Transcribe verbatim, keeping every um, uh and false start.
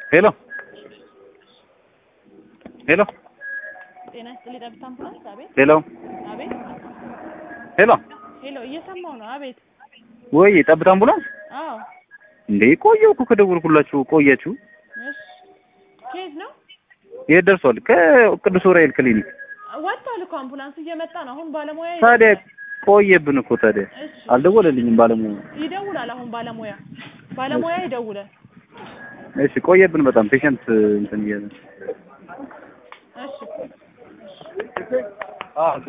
ሄሎ ሄሎ ጤና ይስጥልኝ ጠብታ አምቡላንስ አቤት ሄሎ አቤት ሄሎ ሄሎ እየሰማሁ ነው አቤት ወይ ጠብታ አምቡላንስ አዎ እንዴ ቆየሁ እኮ ከደወልኩላችሁ ቆያችሁ እሺ ኬዝ ነው የት ደርሷል ከቅዱስ ዑራኤል ክሊኒክ ወጣል እኮ አምቡላንስ እየመጣ ነው አሁን ባለሙያ ታዲያ ቆየብን እኮ ታዲያ አልደወለልኝም ባለሙያ ይደውላል አሁን ባለሙያ ባለሙያ ይደውላል እሺ ቆየብን በጣም ፔሸንት እንትን ይያዝ እሺ አዎ